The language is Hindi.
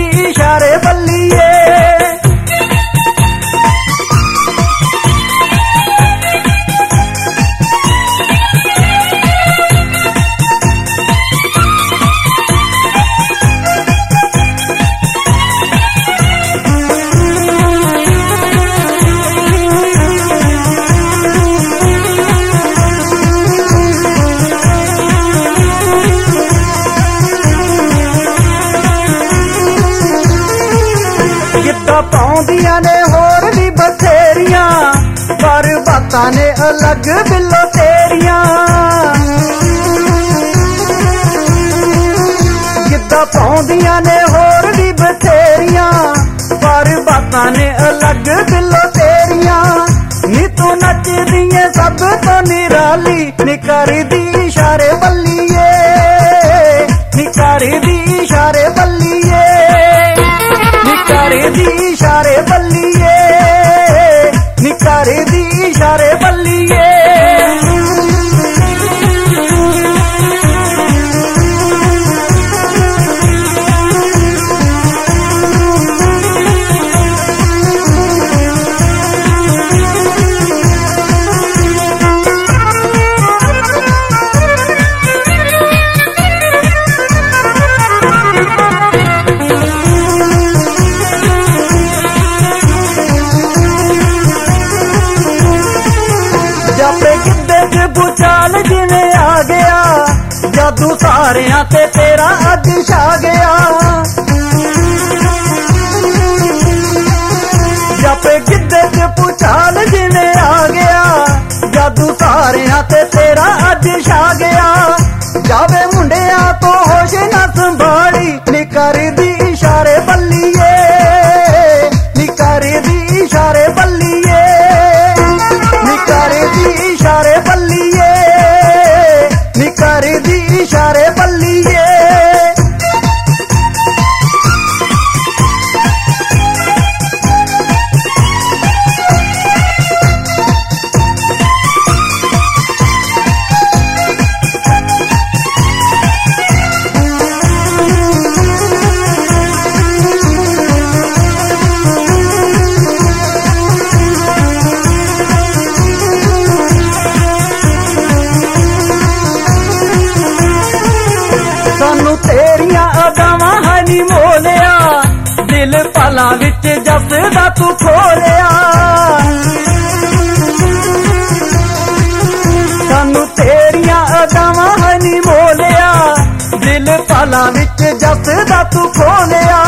इशारे बल्लिए। पाउंदियां ने होर भी बथेरियां, पर बातां ने अलग बिलो तेरियां। गिद्धा पाउंदियां ने होर भी बथेरियां, पर बातां ने अलग बिलो तेरियां। नी तू नचदी है सब तो निराली, निकारी दी इशारे बल्लिए, निकारी दी इशारे बल्लिए, निकारी दी इशारे बल्लिए, निकारी दी इशारे बल्लिए। जापे गिद्धे च भूचाल जिवें आ गया, जादू सारियां ते तेरा अज छा गया। जापे गिद्धे च भूचाल जिवें आ गया, जादू सारियां ते तेरा अज छा गया। जावे मुंडिया तो होश ना संभाली, निकारी दी इशारे बल्लिए, निकारी दी इशारे बल्लिए, निकारी दी इशारे बल्लिए, निकारी दी इशारे बल्लिए। सानू तेरियां अदावां हनी मोलिया, दिल पलां विच जसदा तू खोलिया। सानू तेरियां अदावां हनी मोलिया, दिल पलां विच जसदा तू खोलिया।